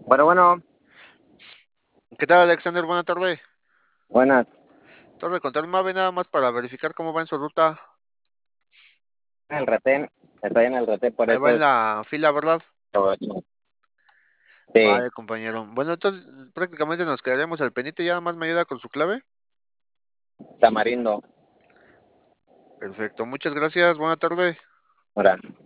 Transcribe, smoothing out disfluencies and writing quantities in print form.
Bueno, ¿Qué tal, Alexander? Buena tarde. buenas. Torre control Mave, nada más para verificar cómo va en su ruta. En el retén, estoy en el retén, por Ahí va eso en la fila, ¿verdad? sí, Vale, compañero. Bueno, entonces prácticamente nos quedaremos al pendiente. Ya nada más me ayuda con su clave. Tamarindo. Perfecto. Muchas gracias. Buena tarde. Ahora.